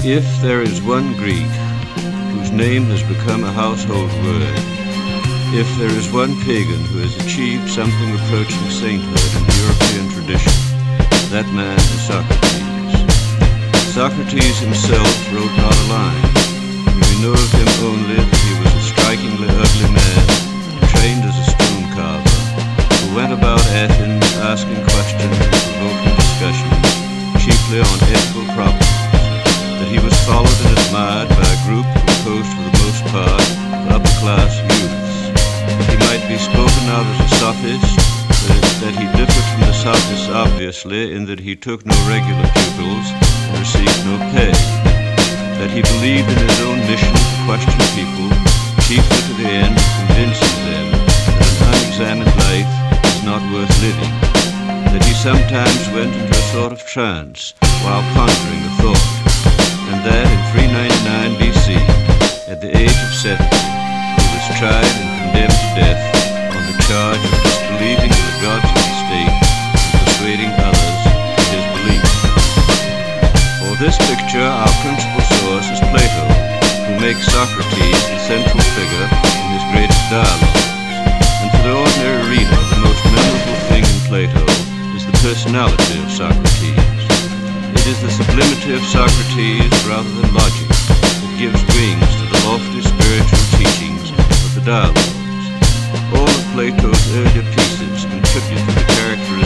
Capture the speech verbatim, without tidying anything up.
If there is one Greek whose name has become a household word, if there is one pagan who has achieved something approaching sainthood in the European tradition, that man is Socrates. Socrates himself wrote not a line. We know of him only that he was a strikingly ugly man, trained as a stone carver, who went about Athens asking questions and provoking discussions, chiefly on ethical problems. That he was followed and admired by a group composed for the most part of upper-class youths. That he might be spoken of as a sophist, that, that he differed from the sophists obviously in that he took no regular pupils and received no pay. That he believed in his own mission to question people, chiefly to the end of convincing them that an unexamined life is not worth living. That he sometimes went into a sort of trance while pondering the thought. And that in three ninety-nine B C, at the age of seventy, he was tried and condemned to death on the charge of disbelieving in the gods of the state and persuading others to his belief. For this picture, our principal source is Plato, who makes Socrates the central figure in his greatest dialogues. And for the ordinary reader, the most memorable thing in Plato is the personality of Socrates. It is the sublimity of Socrates rather than logic that gives wings to the lofty spiritual teachings of the dialogues. All of Plato's earlier pieces contribute to the characterization